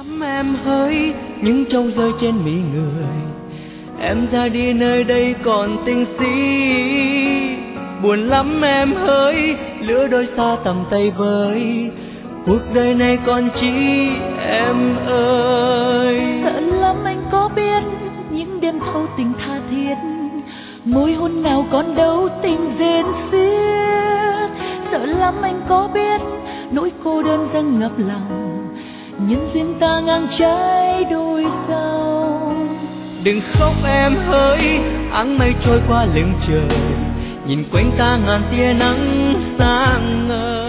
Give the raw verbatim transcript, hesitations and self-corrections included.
lắm em hỡi, những trâu rơi trên mi người. Em ra đi nơi đây còn tình si, buồn lắm em hỡi, lứa đôi xa tầm tay với. Cuộc đời này còn chi em ơi. Sợ lắm anh có biết những đêm thâu tình tha thiết, môi hôn nào còn đâu tình rên xiết. Sợ lắm anh có biết nỗi cô đơn dâng ngập lòng, nhân duyên ta ngang trái đôi dâu. Đừng khóc em hỡi, áng mây trôi qua lưng trời, nhìn quanh ta ngàn tia nắng sáng ngời.